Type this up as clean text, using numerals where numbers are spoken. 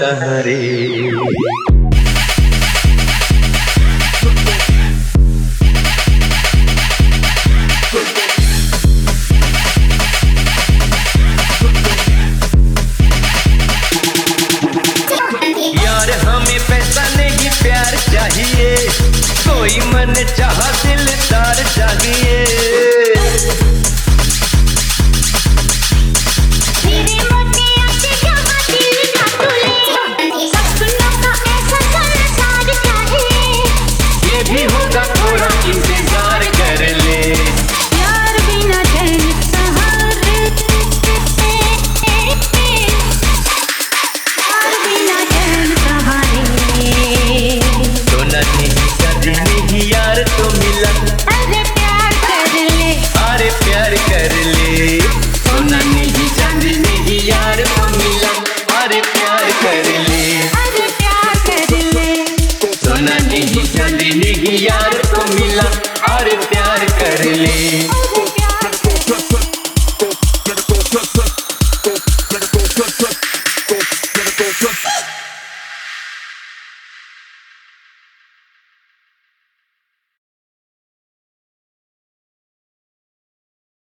सहारे। यार हमें पैसा नहीं प्यार चाहिए, कोई मन चाह दिलदार चाहिए। ये भी होगा थोड़ा इंतजार कर ले, यार बिना चैन सहारे, यार बिना चैन सहारे। सोना नहीं चांदी नहीं यार तो मिलन, अरे प्यार कर ले, अरे प्यार कर ले। सोना नहीं चांदी नहीं यार तो मिलन, अरे प्यार कर ले, अरे प्यार कर ले। सोना नहीं चांदी नहीं यार तो मिलन, अरे प्यार कर ले।